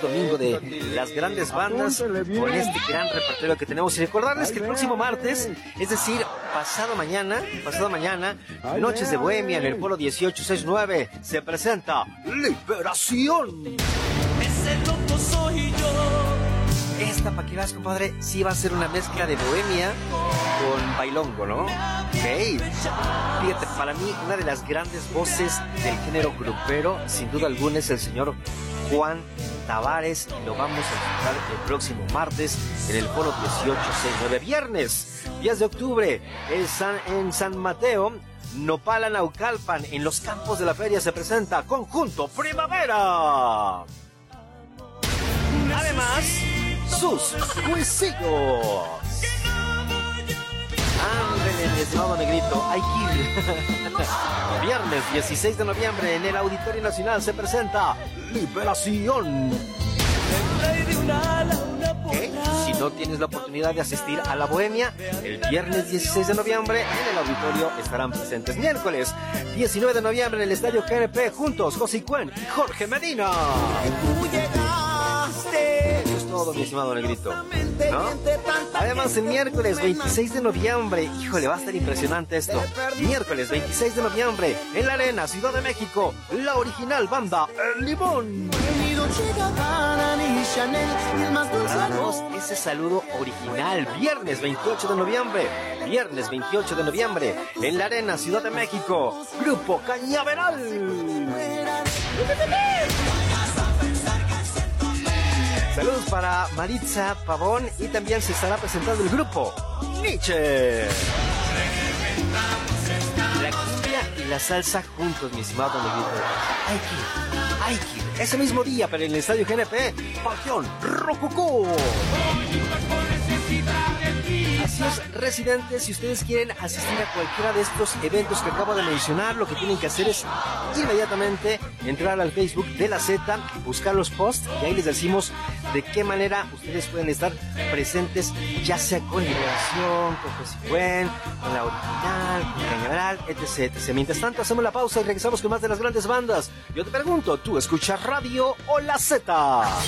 domingo de las grandes bandas con este gran repertorio que tenemos. Y recordarles que el próximo martes, es decir, pasado mañana, Noches de Bohemia en el Polo 1869, se presenta Liberación. Ese loco soy yo. Esta, para que veas, compadre, sí va a ser una mezcla de bohemia con bailongo, ¿no? Ok. Fíjate, para mí, una de las grandes voces del género grupero, sin duda alguna, es el señor Juan Tavares. Y lo vamos a disfrutar el próximo martes en el Polo 1869. Viernes 10 de octubre, en San Mateo, Nopala, Naucalpan, en los campos de la feria, se presenta Conjunto Primavera. Además, sus cuisillos. Ándale, mi estimado negrito, hay que ir. Viernes 16 de noviembre en el Auditorio Nacional se presenta Liberación. ¿Qué? Si no tienes la oportunidad de asistir a la Bohemia, el viernes 16 de noviembre en el auditorio estarán presentes. Miércoles 19 de noviembre en el Estadio GNP, juntos José Cuen y Jorge Medina. Eso es todo, mi estimado negrito, ¿no? Además, el miércoles 26 de noviembre, híjole, va a estar impresionante esto. Miércoles 26 de noviembre, en la Arena, Ciudad de México, la original banda El Limón. Danos ese saludo original. Viernes 28 de noviembre, en la Arena, Ciudad de México, Grupo Cañaveral. Saludos para Maritza Pavón, y también se estará presentando el grupo Nietzsche. La cumbia y la salsa juntos, mi estimado negrito. Hay que ir. Ese mismo día, pero en el Estadio GNP, Panteón Rococó. Así es, residentes, si ustedes quieren asistir a cualquiera de estos eventos que acabo de mencionar, lo que tienen que hacer es inmediatamente entrar al Facebook de la Z, buscar los posts, y ahí les decimos de qué manera ustedes pueden estar presentes, ya sea con Liberación, con José Cuen, con la original, con Cañaveral, etc. Mientras tanto, hacemos la pausa y regresamos con más de las grandes bandas. Yo te pregunto, ¿tú escuchas radio o la Z?